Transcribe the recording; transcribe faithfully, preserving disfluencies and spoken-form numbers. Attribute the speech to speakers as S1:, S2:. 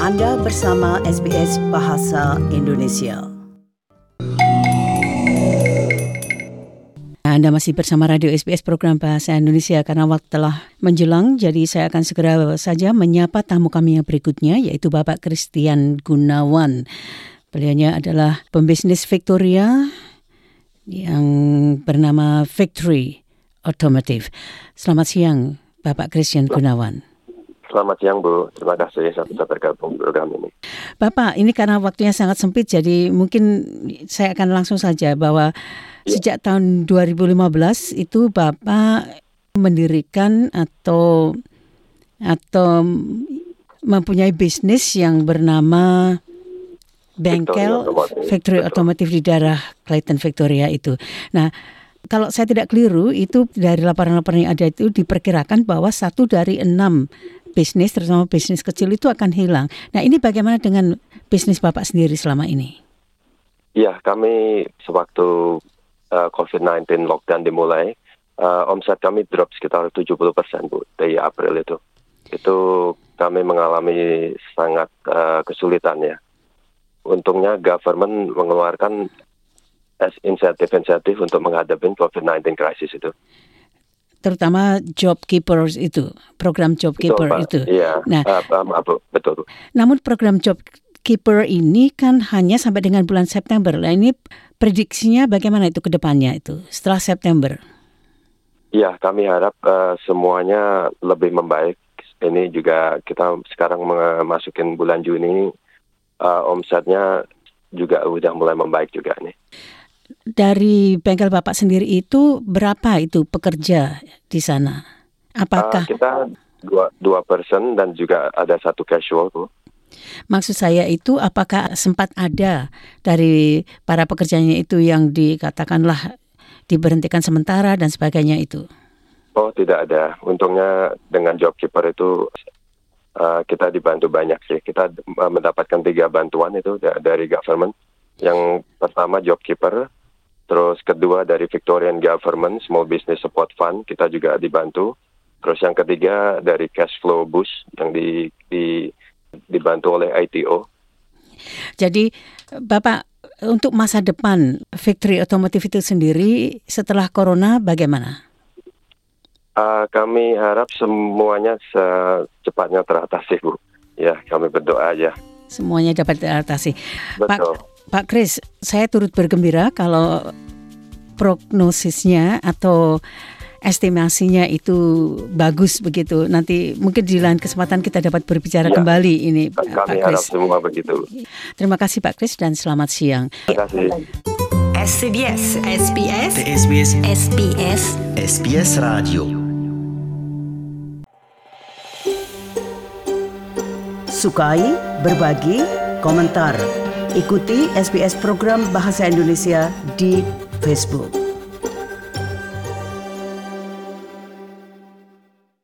S1: Anda bersama S B S Bahasa Indonesia. Anda masih bersama Radio S B S Program Bahasa Indonesia. Karena waktu telah menjelang, jadi saya akan segera saja menyapa tamu kami yang berikutnya, yaitu Bapak Christian Gunawan. Beliaunya adalah pembisnis Victoria yang bernama Victory Automotive. Selamat siang, Bapak Christian Gunawan.
S2: Selamat siang, Bu. Terima kasih saya bisa bergabung di program ini.
S1: Bapak, ini karena waktunya sangat sempit, jadi mungkin saya akan langsung saja bahwa ya. Sejak tahun dua ribu lima belas itu Bapak mendirikan atau atau mempunyai bisnis yang bernama bengkel Victory Automotive di daerah Clayton, Victoria itu. Nah, kalau saya tidak keliru, itu dari laporan-laporan yang ada itu diperkirakan bahwa satu dari enam bisnis, terutama bisnis kecil itu akan hilang. Nah, ini bagaimana dengan bisnis Bapak sendiri selama ini?
S2: Ya, kami sewaktu uh, covid sembilan belas lockdown dimulai, uh, omset kami drop sekitar tujuh puluh persen, Bu, dari April itu. Itu kami mengalami sangat uh, kesulitan ya. Untungnya government mengeluarkan insentif-insentif untuk menghadapi covid sembilan belas crisis itu.
S1: Terutama job keepers itu, program job keeper betul, itu.
S2: Iya,
S1: nah,
S2: uh, um, uh, betul.
S1: Namun program job keeper ini kan hanya sampai dengan bulan September. Nah, ini prediksinya bagaimana itu ke depannya itu setelah September?
S2: Iya, kami harap uh, semuanya lebih membaik. Ini juga kita sekarang memasukin bulan Juni, uh, omsetnya juga udah mulai membaik juga nih.
S1: Dari bengkel Bapak sendiri itu berapa itu pekerja di sana? Apakah
S2: uh, kita dua dua person dan juga ada satu casual, Bu.
S1: Maksud saya itu apakah sempat ada dari para pekerjanya itu yang dikatakanlah diberhentikan sementara dan sebagainya itu?
S2: Oh, tidak ada. Untungnya dengan job keeper itu uh, kita dibantu banyak sih. Kita uh, mendapatkan tiga bantuan itu da- dari government. Yang pertama job keeper. Terus kedua dari Victorian Government Small Business Support Fund, kita juga dibantu. Terus yang ketiga dari Cash Flow Boost yang di, di, dibantu oleh I T O.
S1: Jadi Bapak, untuk masa depan Victory Automotive itu sendiri setelah Corona bagaimana?
S2: Uh, kami harap semuanya secepatnya teratasi, Bu. Ya, kami berdoa aja.
S1: Semuanya dapat teratasi.
S2: Betul.
S1: Pak, Pak Chris, saya turut bergembira kalau prognosisnya atau estimasinya itu bagus begitu. Nanti mungkin di lain kesempatan kita dapat berbicara ya, kembali ini,
S2: kami
S1: Pak Chris.
S2: harap semua begitu.
S1: Terima kasih Pak Chris dan selamat siang.
S2: Terima kasih.
S3: S B S, S B S,
S4: S B S,
S3: S B S,
S4: S B S Radio.
S1: Sukai, berbagi, komentar. Ikuti S B S Program Bahasa Indonesia di Facebook.